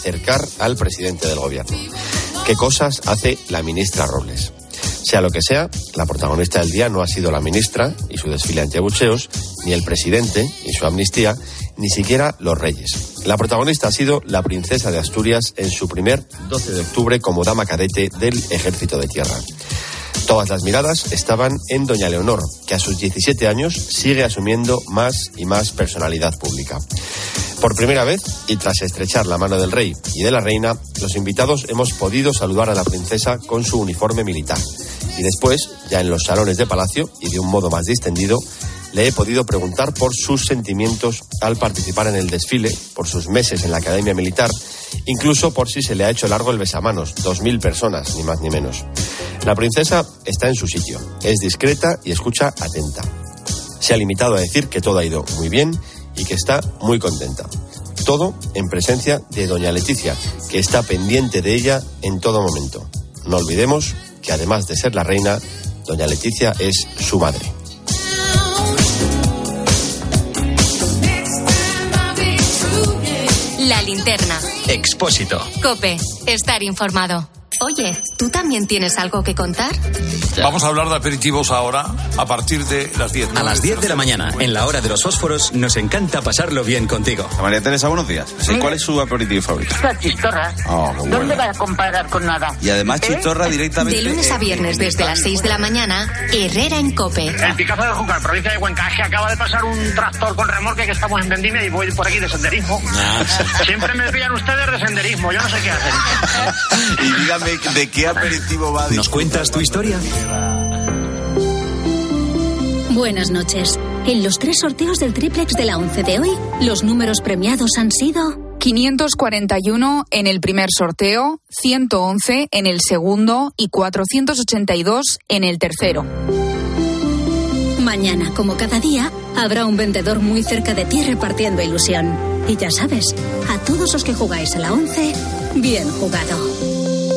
cercar al presidente del gobierno. ¿Qué cosas hace la ministra Robles? Sea lo que sea, la protagonista del día no ha sido la ministra y su desfile antiabucheos, ni el presidente y su amnistía, ni siquiera los reyes. La protagonista ha sido la princesa de Asturias en su primer 12 de octubre como dama cadete del Ejército de Tierra. Todas las miradas estaban en doña Leonor, que a sus 17 años sigue asumiendo más y más personalidad pública. Por primera vez, y tras estrechar la mano del rey y de la reina, los invitados hemos podido saludar a la princesa con su uniforme militar. Y después, ya en los salones de palacio y de un modo más distendido, le he podido preguntar por sus sentimientos al participar en el desfile, por sus meses en la Academia Militar, incluso por si se le ha hecho largo el besamanos, 2.000 personas, ni más ni menos. La princesa está en su sitio, es discreta y escucha atenta. Se ha limitado a decir que todo ha ido muy bien y que está muy contenta. Todo en presencia de doña Leticia, que está pendiente de ella en todo momento. No olvidemos que además de ser la reina, doña Leticia es su madre. La linterna. Expósito. COPE. Estar informado. Oye, ¿tú también tienes algo que contar? Vamos a hablar de aperitivos ahora, a partir de las 10. A las 10 de la mañana, en la hora de los fósforos, nos encanta pasarlo bien contigo. María Teresa, buenos días. Sí, ¿cuál es su aperitivo favorito? La chistorra. Oh, qué ¿Dónde va a comparar con nada? Y además chistorra directamente... De lunes a viernes desde las 6 de la mañana, Herrera en COPE. El Picazo de Júcar, provincia de Cuenca, que acaba de pasar un tractor con remolque que estamos en Vendimia y voy por aquí de senderismo. Siempre me pillan ustedes de senderismo, yo no sé qué hacen. Y dígame, ¿de qué aperitivo va? ¿Nos cuentas tu historia? Buenas noches. En los 3 sorteos del triplex de la 11 de hoy, los números premiados han sido 541 en el primer sorteo, 111 en el segundo y 482 en el tercero. Mañana, como cada día, habrá un vendedor muy cerca de ti repartiendo ilusión. Y ya sabes, a todos los que jugáis a la 11, bien jugado.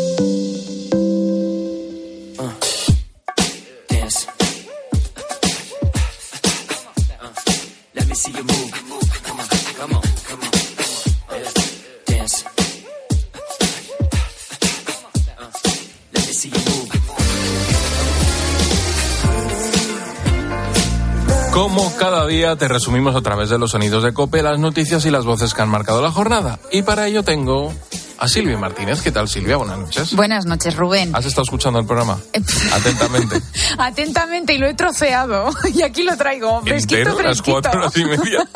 Como cada día te resumimos a través de los sonidos de COPE las noticias y las voces que han marcado la jornada. Y para ello tengo a Silvia Martínez. ¿Qué tal, Silvia? Buenas noches. Buenas noches, Rubén. ¿Has estado escuchando el programa? Atentamente. Atentamente, y lo he troceado. Y aquí lo traigo, fresquito, fresquito. Las 4:30.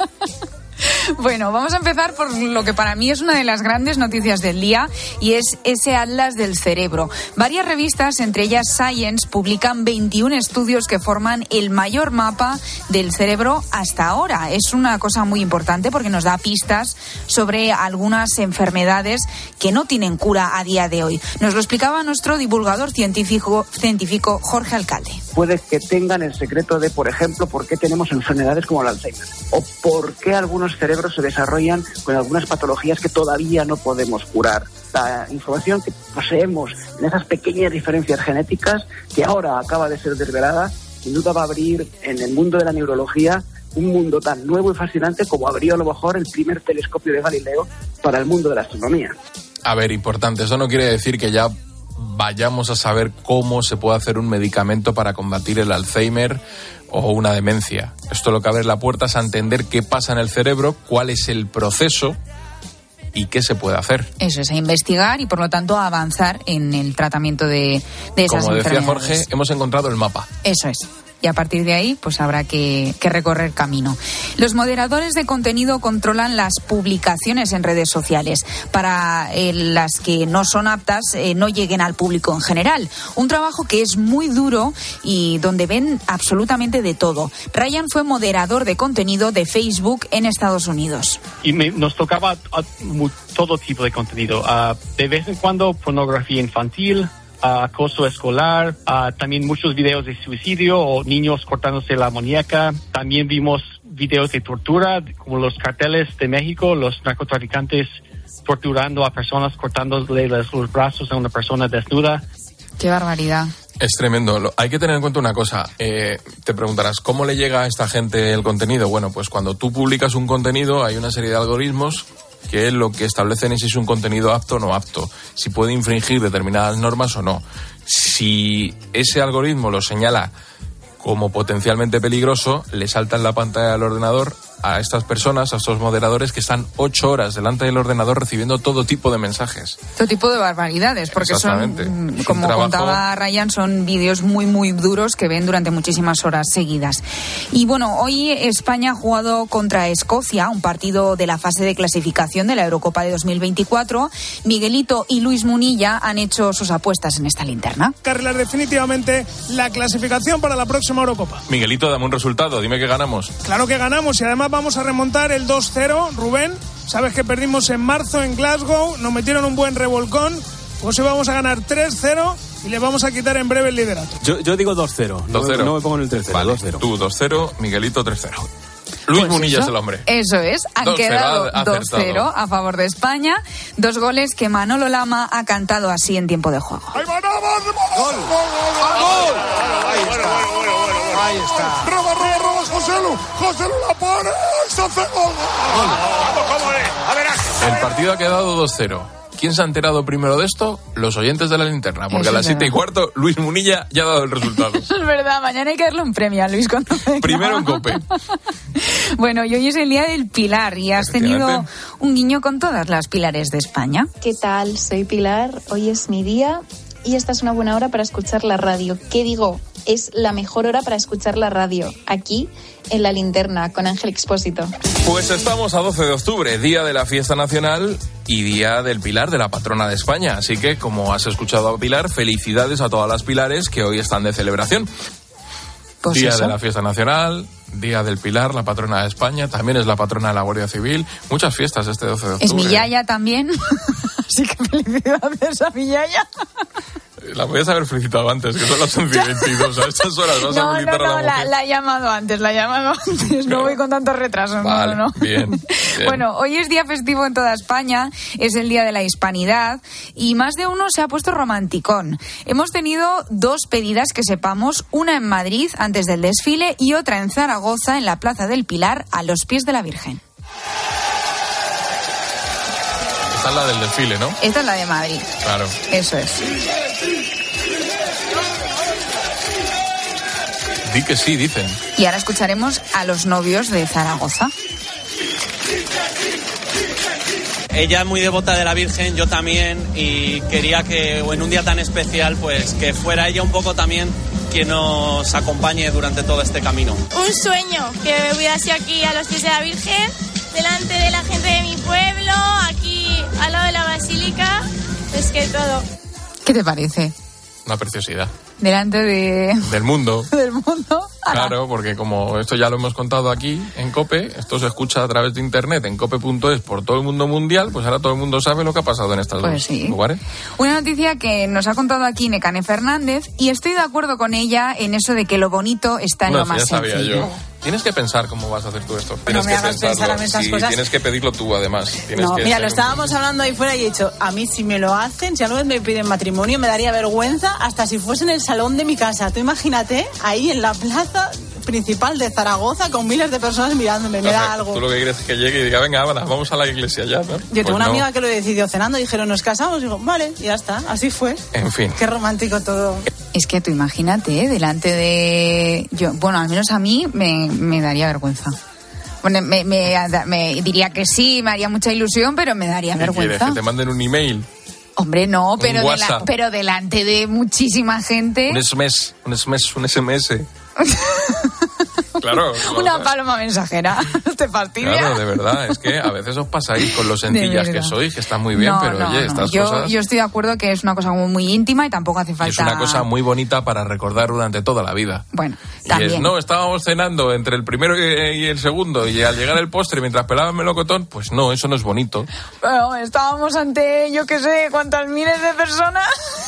Bueno, vamos a empezar por lo que para mí es una de las grandes noticias del día, y es ese atlas del cerebro. Varias revistas, entre ellas Science, publican 21 estudios que forman el mayor mapa del cerebro hasta ahora. Es una cosa muy importante porque nos da pistas sobre algunas enfermedades que no tienen cura a día de hoy. Nos lo explicaba nuestro divulgador científico Jorge Alcalde. Puede que tengan el secreto de, por ejemplo, por qué tenemos enfermedades como el Alzheimer, o por qué algunos cerebros se desarrollan con algunas patologías que todavía no podemos curar. La información que poseemos en esas pequeñas diferencias genéticas, que ahora acaba de ser desvelada, sin duda va a abrir en el mundo de la neurología un mundo tan nuevo y fascinante como abrió a lo mejor el primer telescopio de Galileo para el mundo de la astronomía. A ver, importante, eso no quiere decir que ya vayamos a saber cómo se puede hacer un medicamento para combatir el Alzheimer o una demencia. Esto lo que abre la puerta es a entender qué pasa en el cerebro, cuál es el proceso y qué se puede hacer. Eso es, a investigar y por lo tanto a avanzar en el tratamiento de esas enfermedades. Como decía Jorge, hemos encontrado el mapa. Eso es. Y a partir de ahí, pues habrá que recorrer camino. Los moderadores de contenido controlan las publicaciones en redes sociales para las que no son aptas, no lleguen al público en general. Un trabajo que es muy duro y donde ven absolutamente de todo. Ryan fue moderador de contenido de Facebook en Estados Unidos. Y nos tocaba todo tipo de contenido. De vez en cuando pornografía infantil, acoso escolar, también muchos videos de suicidio o niños cortándose la muñeca. También vimos videos de tortura, como los carteles de México, los narcotraficantes torturando a personas, cortándole los brazos a una persona desnuda. ¡Qué barbaridad! Es tremendo. Hay que tener en cuenta una cosa. Te preguntarás, ¿cómo le llega a esta gente el contenido? Bueno, pues cuando tú publicas un contenido hay una serie de algoritmos que lo que establecen es si es un contenido apto o no apto, si puede infringir determinadas normas o no. Si ese algoritmo lo señala como potencialmente peligroso, le salta en la pantalla del ordenador a estas personas, a estos moderadores que están 8 horas delante del ordenador recibiendo todo tipo de mensajes. Todo tipo de barbaridades, porque son, como contaba Ryan, son vídeos muy, muy duros que ven durante muchísimas horas seguidas. Y bueno, hoy España ha jugado contra Escocia, un partido de la fase de clasificación de la Eurocopa de 2024. Miguelito y Luis Munilla han hecho sus apuestas en esta linterna. Carrilar definitivamente la clasificación para la próxima Eurocopa. Miguelito, dame un resultado, dime que ganamos. Claro que ganamos y además vamos a remontar el 2-0, Rubén. Sabes que perdimos en marzo en Glasgow, nos metieron un buen revolcón. Pues hoy vamos a ganar 3-0 y le vamos a quitar en breve el liderato. Yo digo 2-0. 2-0. No me pongo en el 3-0. Vale, 2-0. Tú 2-0, Miguelito 3-0. Luis pues Munilla eso, es el hombre. Eso es, han quedado 2-0 a favor de España. 2 goles que Manolo Lama ha cantado así en tiempo de juego. ¡Ahí va, ¡Gol! Ahí está. ¡Roba, José Lu la pone! ¡Se hace gol! El partido ha quedado 2-0. ¿Quién se ha enterado primero de esto? Los oyentes de la linterna, porque eso a las 7:15 Luis Munilla ya ha dado el resultado. Eso es verdad, mañana hay que darle un premio a Luis cuando venga. Primero en COPE. Bueno, y hoy es el Día del Pilar y has tenido un guiño con todas las pilares de España. ¿Qué tal? Soy Pilar, hoy es mi día y esta es una buena hora para escuchar la radio. ¿Qué digo? Es la mejor hora para escuchar la radio, aquí en La Linterna, con Ángel Expósito. Pues estamos a 12 de octubre, día de la fiesta nacional y día del Pilar, de la patrona de España. Así que, como has escuchado a Pilar, felicidades a todas las Pilares que hoy están de celebración. Pues día eso. de la fiesta nacional, día del Pilar, la patrona de España, también es la patrona de la Guardia Civil. Muchas fiestas este 12 de octubre. Es mi yaya también, así que felicidades a mi yaya. La podías haber felicitado antes, que son las 11:22. A estas horas vas a felicitar a la mujer. La he llamado antes. No voy con tanto retraso. Vale, no. Bien. Bueno, hoy es día festivo en toda España, es el día de la hispanidad y más de uno se ha puesto romanticón. Hemos tenido 2 pedidas que sepamos, una en Madrid antes del desfile y otra en Zaragoza en la Plaza del Pilar a los pies de la Virgen. Esta es la del desfile, ¿no? Esta es la de Madrid. Claro. Eso es. Di que sí, dicen. Y ahora escucharemos a los novios de Zaragoza. Ella es muy devota de la Virgen, yo también, y quería que en un día tan especial, pues que fuera ella un poco también quien nos acompañe durante todo este camino. Un sueño, que hubiera sido aquí a los pies de la Virgen, delante de la gente de mi pueblo, aquí al lado de la basílica, es que todo. ¿Qué te parece? Una preciosidad. Delante del mundo. Del mundo. Claro, porque como esto ya lo hemos contado aquí en COPE, esto se escucha a través de internet en cope.es por todo el mundo mundial, pues ahora todo el mundo sabe lo que ha pasado en estos dos lugares. Una noticia que nos ha contado aquí Nekane Fernández y estoy de acuerdo con ella en eso de que lo bonito está en lo más ya sabía sencillo. Yo. Tienes que pensar cómo vas a hacer tú esto. No me hagas pensar a mí estas cosas. Tienes que pedirlo tú, además. Mira, lo estábamos hablando ahí fuera y he dicho, a mí si me lo hacen, si alguna vez me piden matrimonio, me daría vergüenza hasta si fuese en el salón de mi casa. Tú imagínate, ahí en la plaza principal de Zaragoza con miles de personas mirándome, me da algo. Tú lo que quieres es que llegue y diga, venga, vamos a la iglesia ya, ¿no? Yo tengo una amiga que lo decidió cenando, dijeron, nos casamos, y digo, vale, y ya está, así fue. En fin. Qué romántico todo. Es que tú imagínate, delante de... Bueno, al menos a mí me daría vergüenza. Bueno, me diría que sí, me haría mucha ilusión, pero me daría vergüenza. ¿Quieres que te manden un email? Hombre, no, pero delante de muchísima gente. Un SMS. Claro. Una paloma mensajera. ¿Te fastidia? Claro, de verdad. Es que a veces os pasáis con lo sencillas que sois, que está muy bien, pero oye, estas cosas... Yo estoy de acuerdo que es una cosa muy íntima y tampoco hace falta... Es una cosa muy bonita para recordar durante toda la vida. Bueno, y también. Estábamos cenando entre el primero y el segundo y al llegar el postre mientras pelaba el melocotón, pues no, eso no es bonito. Pero estábamos ante, yo qué sé, cuántas miles de personas...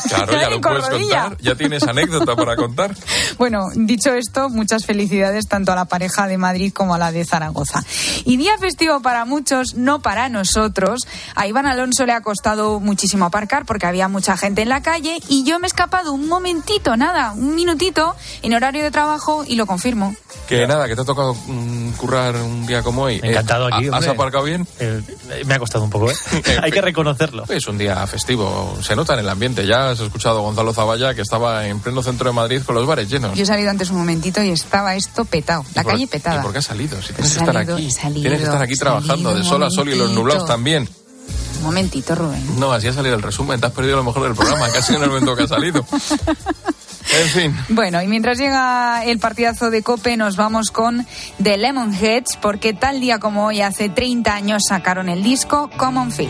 Claro, ya lo puedes contar, ya tienes anécdota para contar. Bueno, dicho esto, muchas felicidades tanto a la pareja de Madrid como a la de Zaragoza. Y día festivo para muchos, no para nosotros. A Iván Alonso le ha costado muchísimo aparcar porque había mucha gente en la calle y yo me he escapado un momentito, un minutito, en horario de trabajo y lo confirmo. Que nada, que te ha tocado currar un día como hoy. Encantado aquí, ¿Has aparcado bien? Me ha costado un poco, ¿eh? Hay que reconocerlo. Es un día festivo, se nota en el ambiente. Ya has escuchado a Gonzalo Zavalla, que estaba en pleno centro de Madrid con los bares llenos. Yo he salido antes un momentito y estaba esto petado, la calle petada. ¿Y por qué has salido? Si tienes que estar aquí. Tienes que estar aquí trabajando de sol a sol y los nublados también. Un momentito, Rubén. No, así ha salido el resumen, te has perdido lo mejor del programa, casi en el momento que ha salido. En fin. Bueno, y mientras llega el partidazo de COPE, nos vamos con The Lemonheads, porque tal día como hoy, hace 30 años, sacaron el disco Common Feel.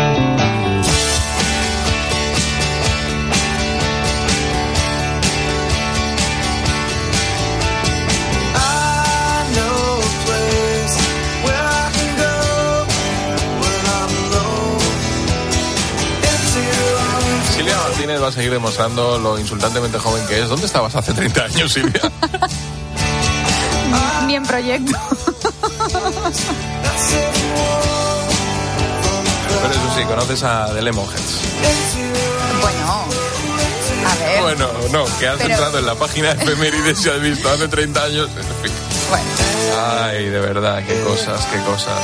Va a seguir demostrando lo insultantemente joven que es. ¿Dónde estabas hace 30 años, Silvia? Ni en proyecto. Pero eso sí, conoces a The Lemonheads. Bueno, a ver. Bueno, no, que has entrado en la página de efemérides y has visto hace 30 años. En fin. Bueno. Ay, de verdad, qué cosas, qué cosas.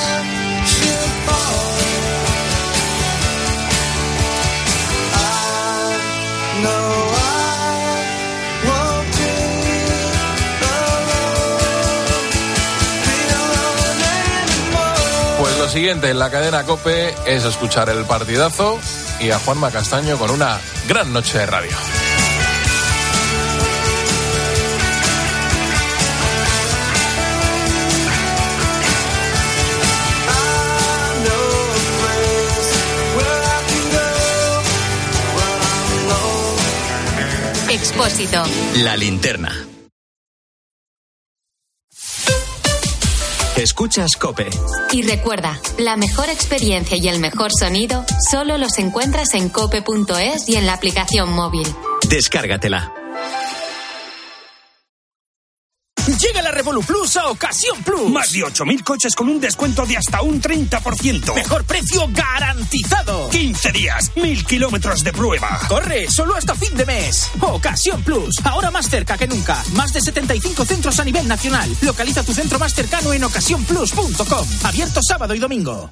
Pues lo siguiente en la cadena COPE es escuchar el partidazo y a Juanma Castaño con una gran noche de radio. Expósito. La linterna. Escuchas COPE. Y recuerda, la mejor experiencia y el mejor sonido solo los encuentras en cope.es y en la aplicación móvil. Descárgatela. Llega la Revolut Plus a Ocasión Plus. Más de 8.000 coches con un descuento de hasta un 30%. Mejor precio garantizado. 15 días, 1.000 kilómetros de prueba. Corre, solo hasta fin de mes. Ocasión Plus, ahora más cerca que nunca. Más de 75 centros a nivel nacional. Localiza tu centro más cercano en ocasiónplus.com. Abierto sábado y domingo.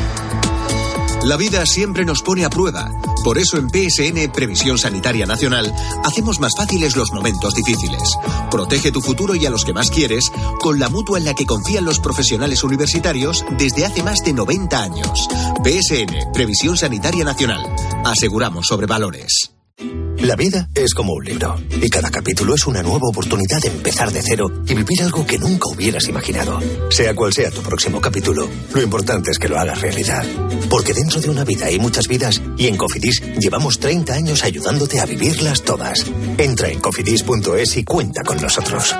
La vida siempre nos pone a prueba. Por eso en PSN, Previsión Sanitaria Nacional, hacemos más fáciles los momentos difíciles. Protege tu futuro y a los que más quieres con la mutua en la que confían los profesionales universitarios desde hace más de 90 años. PSN, Previsión Sanitaria Nacional. Aseguramos sobre valores. La vida es como un libro, y cada capítulo es una nueva oportunidad de empezar de cero y vivir algo que nunca hubieras imaginado. Sea cual sea tu próximo capítulo, lo importante es que lo hagas realidad. Porque dentro de una vida hay muchas vidas, y en Cofidis llevamos 30 años ayudándote a vivirlas todas. Entra en cofidis.es y cuenta con nosotros.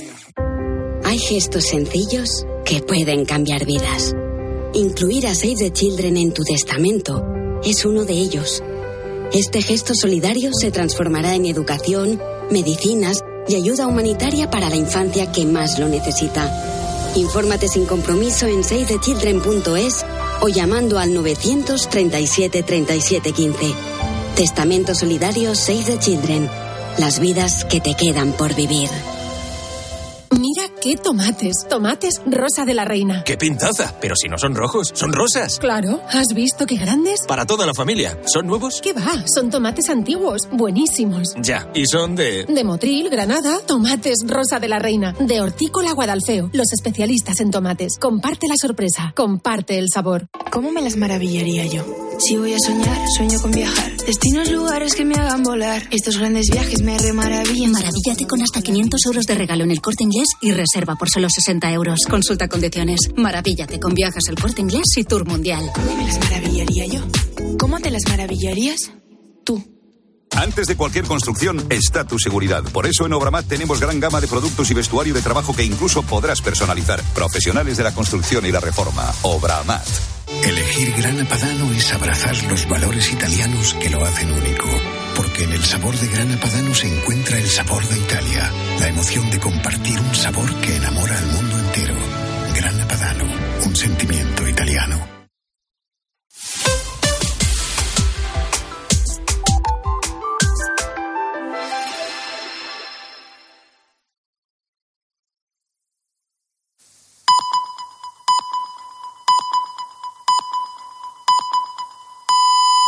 Hay gestos sencillos que pueden cambiar vidas. Incluir a Save the Children en tu testamento es uno de ellos. Este gesto solidario se transformará en educación, medicinas y ayuda humanitaria para la infancia que más lo necesita. Infórmate sin compromiso en savethechildren.es o llamando al 937 37 15. Testamento solidario Save the Children. Las vidas que te quedan por vivir. Mira qué tomates. Tomates Rosa de la Reina. ¡Qué pintaza! Pero si no son rojos, son rosas. Claro, ¿has visto qué grandes? Para toda la familia. ¿Son nuevos? ¿Qué va? Son tomates antiguos, buenísimos. Ya, y son de Motril, Granada. Tomates Rosa de la Reina. De Hortícola Guadalfeo. Los especialistas en tomates. Comparte la sorpresa. Comparte el sabor. ¿Cómo me las maravillaría yo? Si voy a soñar, sueño con viajar. Destinos, lugares que me hagan volar. Estos grandes viajes me remaravillan. Maravíllate con hasta 500 euros de regalo en El Corte Inglés y reserva por solo 60 euros. Consulta condiciones. Maravíllate con Viajes El Corte Inglés y Tour Mundial. ¿Cómo me las maravillaría yo? ¿Cómo te las maravillarías tú? Antes de cualquier construcción está tu seguridad. Por eso en Obramat tenemos gran gama de productos y vestuario de trabajo que incluso podrás personalizar. Profesionales de la construcción y la reforma. Obramat. Elegir Grana Padano es abrazar los valores italianos que lo hacen único. Porque en el sabor de Grana Padano se encuentra el sabor de Italia, la emoción de compartir un sabor que enamora al mundo entero. Grana Padano, un sentimiento italiano.